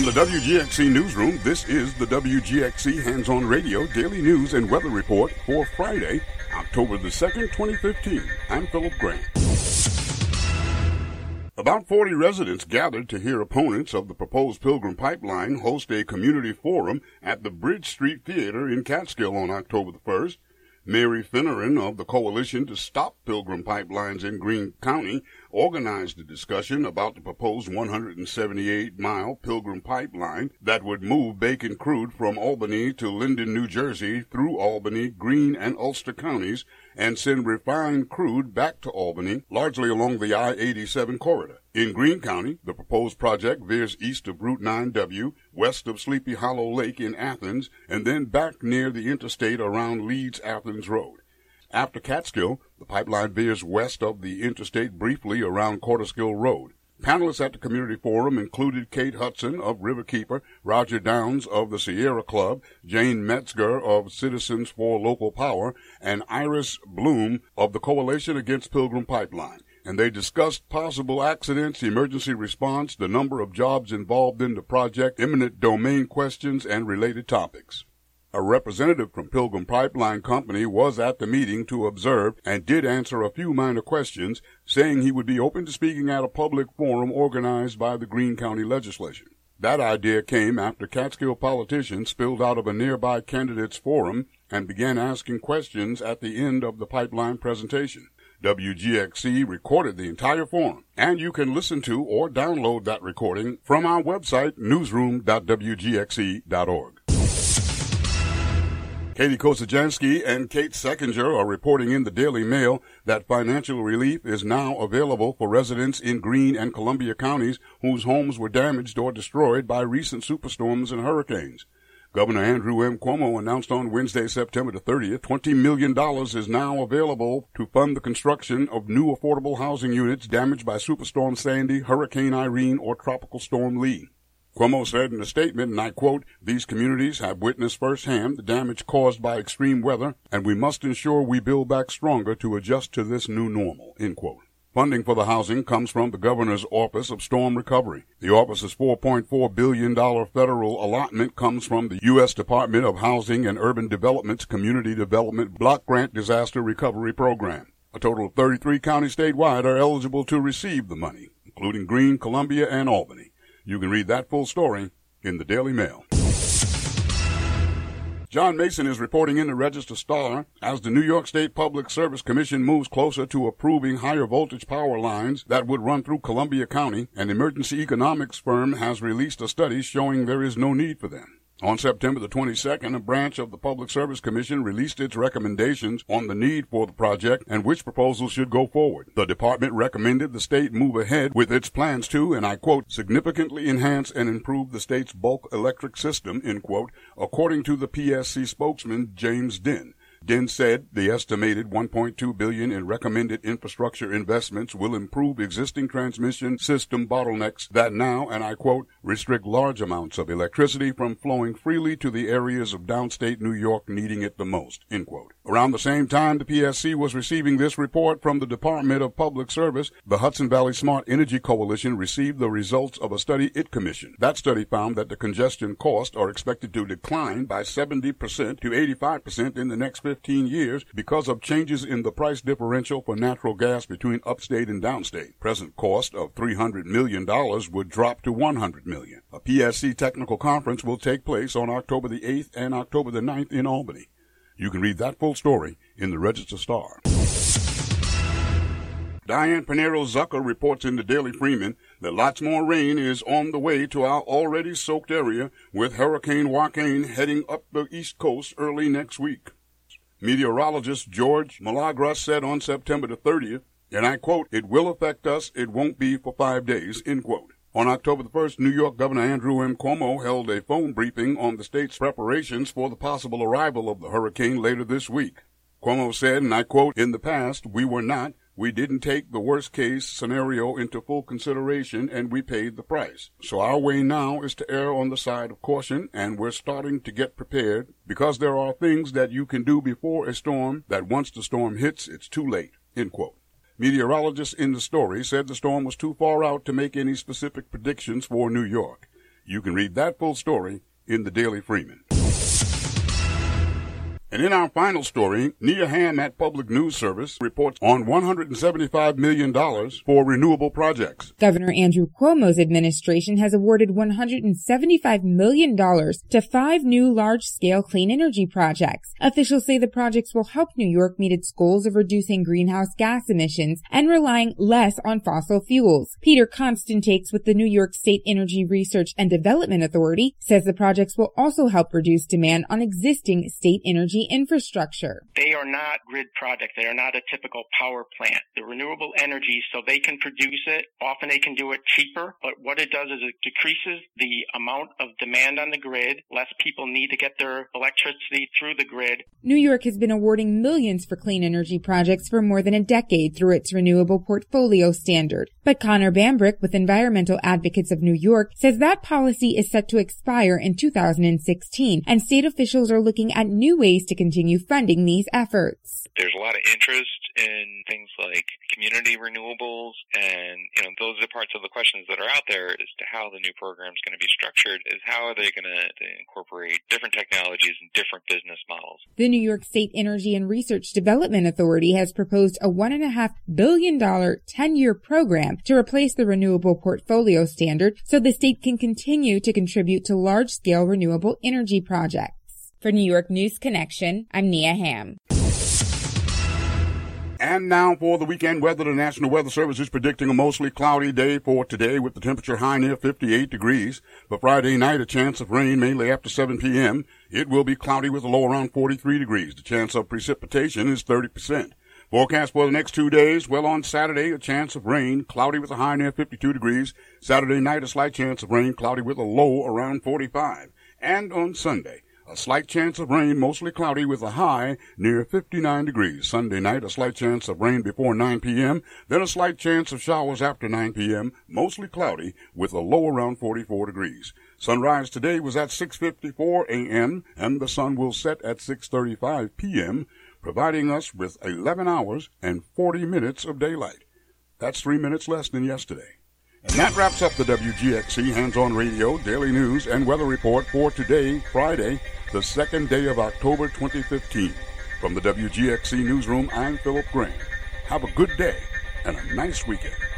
From the WGXC Newsroom, this is the WGXC Hands-On Radio Daily News and Weather Report for Friday, October the 2nd, 2015. I'm Philip Grant. About 40 residents gathered to hear opponents of the proposed Pilgrim Pipeline host a community forum at the Bridge Street Theater in Catskill on October the 1st. Mary Finneran of the Coalition to Stop Pilgrim Pipelines in Greene County organized a discussion about the proposed 178-mile Pilgrim Pipeline that would move bacon crude from Albany to Linden, New Jersey, through Albany, Greene, and Ulster counties, and send refined crude back to Albany, largely along the I-87 corridor. In Greene County, the proposed project veers east of Route 9W, west of Sleepy Hollow Lake in Athens, and then back near the interstate around Leeds-Athens Road. After Catskill, the pipeline veers west of the interstate briefly around Corderskill Road. Panelists at the community forum included Kate Hudson of Riverkeeper, Roger Downs of the Sierra Club, Jane Metzger of Citizens for Local Power, and Iris Bloom of the Coalition Against Pilgrim Pipeline. And they discussed possible accidents, emergency response, the number of jobs involved in the project, eminent domain questions, and related topics. A representative from Pilgrim Pipeline Company was at the meeting to observe and did answer a few minor questions, saying he would be open to speaking at a public forum organized by the Greene County Legislature. That idea came after Catskill politicians spilled out of a nearby candidates forum and began asking questions at the end of the pipeline presentation. WGXC recorded the entire forum, and you can listen to or download that recording from our website, newsroom.wgxc.org. Katie Kosajansky and Kate Seckinger are reporting in the Daily Mail that financial relief is now available for residents in Greene and Columbia counties whose homes were damaged or destroyed by recent superstorms and hurricanes. Governor Andrew M. Cuomo announced on Wednesday, September the 30th, $20 million is now available to fund the construction of new affordable housing units damaged by Superstorm Sandy, Hurricane Irene, or Tropical Storm Lee. Cuomo said in a statement, and I quote, "These communities have witnessed firsthand the damage caused by extreme weather, and we must ensure we build back stronger to adjust to this new normal," end quote. Funding for the housing comes from the Governor's Office of Storm Recovery. The office's $4.4 billion federal allotment comes from the U.S. Department of Housing and Urban Development's Community Development Block Grant Disaster Recovery Program. A total of 33 counties statewide are eligible to receive the money, including Greene, Columbia, and Albany. You can read that full story in the Daily Mail. John Mason is reporting in the Register-Star as the New York State Public Service Commission moves closer to approving higher voltage power lines that would run through Columbia County. An emergency economics firm has released a study showing there is no need for them. On September the 22nd, a branch of the Public Service Commission released its recommendations on the need for the project and which proposals should go forward. The department recommended the state move ahead with its plans to, and I quote, "significantly enhance and improve the state's bulk electric system," end quote, according to the PSC spokesman James Dinn. Dinn said the estimated $1.2 billion in recommended infrastructure investments will improve existing transmission system bottlenecks that now, and I quote, "restrict large amounts of electricity from flowing freely to the areas of downstate New York needing it the most," end quote. Around the same time the PSC was receiving this report from the Department of Public Service, the Hudson Valley Smart Energy Coalition received the results of a study it commissioned. That study found that the congestion costs are expected to decline by 70% to 85% in the next 15 years because of changes in the price differential for natural gas between upstate and downstate. Present cost of $300 million would drop to $100 million. A PSC technical conference will take place on October the 8th and October the 9th in Albany. You can read that full story in the Register-Star. Diane Pinheiro-Zucker reports in the Daily Freeman that lots more rain is on the way to our already soaked area, with Hurricane Joaquin heading up the East Coast early next week. Meteorologist George Milagros said on September the 30th, and I quote, "It will affect us. It won't be for 5 days," end quote. On October the 1st, New York Governor Andrew M. Cuomo held a phone briefing on the state's preparations for the possible arrival of the hurricane later this week. Cuomo said, and I quote, "In the past, we didn't take the worst-case scenario into full consideration, and we paid the price. So our way now is to err on the side of caution, and we're starting to get prepared because there are things that you can do before a storm that once the storm hits, it's too late," end quote. Meteorologists in the story said the storm was too far out to make any specific predictions for New York. You can read that full story in the Daily Freeman. And in our final story, Nia Ham at Public News Service reports on $175 million for renewable projects. Governor Andrew Cuomo's administration has awarded $175 million to 5 new large-scale clean energy projects. Officials say the projects will help New York meet its goals of reducing greenhouse gas emissions and relying less on fossil fuels. Peter Constantakes with the New York State Energy Research and Development Authority says the projects will also help reduce demand on existing state energy infrastructure. They are not grid projects. They are not a typical power plant. The renewable energy, so they can produce it. Often they can do it cheaper, but what it does is it decreases the amount of demand on the grid. Less people need to get their electricity through the grid. New York has been awarding millions for clean energy projects for more than a decade through its Renewable Portfolio Standard. But Connor Bambrick with Environmental Advocates of New York says that policy is set to expire in 2016, and state officials are looking at new ways to continue funding these efforts. There's a lot of interest in things like community renewables, and those are parts of the questions that are out there as to how the new program is going to be structured, is how are they going to incorporate different technologies and different business models. The New York State Energy and Research Development Authority has proposed a $1.5 billion 10-year program to replace the Renewable Portfolio Standard so the state can continue to contribute to large-scale renewable energy projects. For New York News Connection, I'm Nia Ham. And now for the weekend weather. The National Weather Service is predicting a mostly cloudy day for today with the temperature high near 58 degrees. For Friday night, a chance of rain mainly after 7 p.m. It will be cloudy with a low around 43 degrees. The chance of precipitation is 30%. Forecast for the next 2 days. Well, on Saturday, a chance of rain, cloudy with a high near 52 degrees. Saturday night, a slight chance of rain, cloudy with a low around 45. And on Sunday, a slight chance of rain, mostly cloudy with a high near 59 degrees. Sunday night, a slight chance of rain before 9 p.m., then a slight chance of showers after 9 p.m., mostly cloudy with a low around 44 degrees. Sunrise today was at 6:54 a.m., and the sun will set at 6:35 p.m., providing us with 11 hours and 40 minutes of daylight. That's 3 minutes less than yesterday. And that wraps up the WGXC Hands-On Radio Daily News and Weather Report for today, Friday, the second day of October 2015. From the WGXC Newsroom, I'm Philip Graham. Have a good day and a nice weekend.